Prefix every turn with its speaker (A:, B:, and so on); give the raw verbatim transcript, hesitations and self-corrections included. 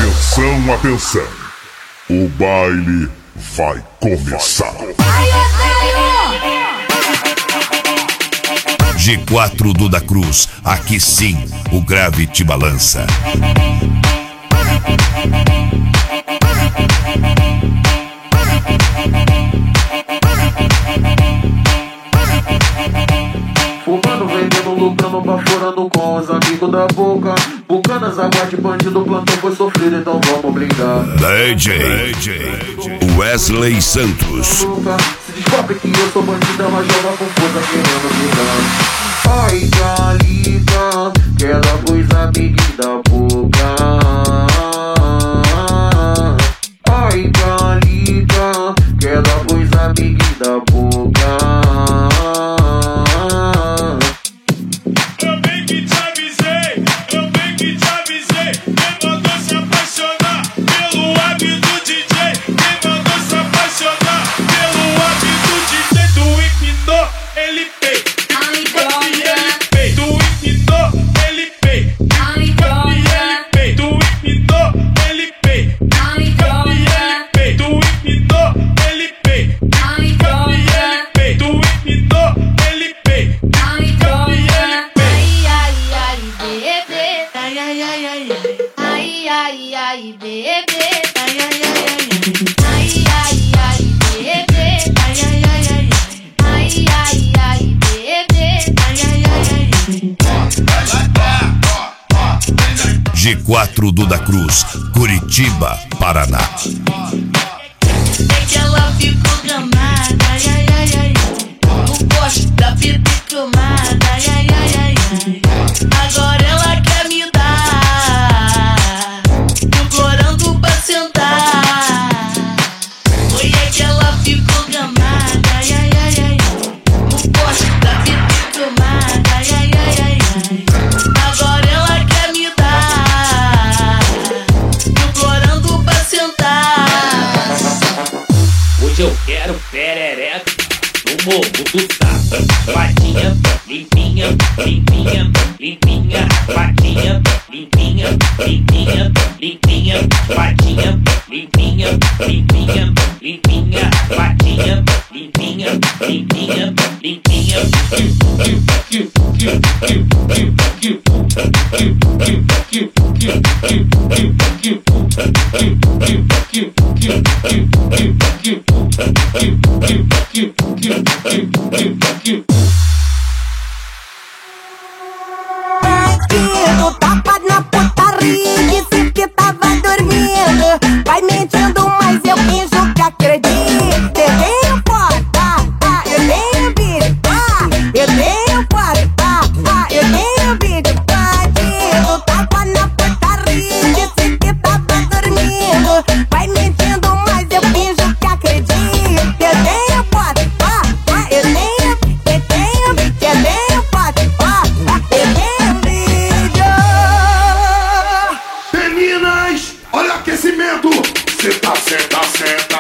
A: Atenção, atenção, o baile vai começar. G quatro Duda Cruz, aqui sim o grave te balança.
B: Fumando, vendendo, lucrando, baforando com os amigos da boca. Bucanas, aguarde, bandido, plantão foi sofrido, então vamos brindar.
A: D J, D J Wesley Santos.
B: Se descobre que eu sou bandida, mas joga com força querendo brindar. Ai, Galita, que ela pôs a menina da boca. Ai, Galita, que ela pôs a menina da boca.
A: G quatro Duda Cruz, Curitiba, Paraná.
C: É que ela ficou gamada, ai, ai, ai. Não gosto da vida cromada, ai, ai, ai, ai. Agora ela quer me dar, implorando pra sentar. Foi é que ela ficou gamada, ai, ai, ai, ai. Não gosto da vida cromada, ai, ai, ai, ai. Agora ela quer me dar, implorando pra sentar.
D: Hoje eu quero perereca no morro do tapa. Patinha, limpinha, limpinha, limpinha. Patinha, limpinha, limpinha, limpinha. Patinha, limpinha, limpinha, limpinha. Patinha, limpinha, limpinha, limpinha.
E: Bandido, tapa na putaria, disse que tava dormindo. Vai mentindo, mas eu finjo que acredito. Eu tenho porta, ah, eu tenho vídeo, ah, eu tenho porta, ah, eu tenho vídeo. Bandido, tapa na putaria, disse que tava dormindo. Vai mentindo, mas eu finjo que acredito. Eu tenho porta, ah, ah, eu tenho, eu tenho, eu tenho porta, ah, ah, eu tenho vídeo.
F: Meninas, olha o aquecimento. Senta, senta, senta.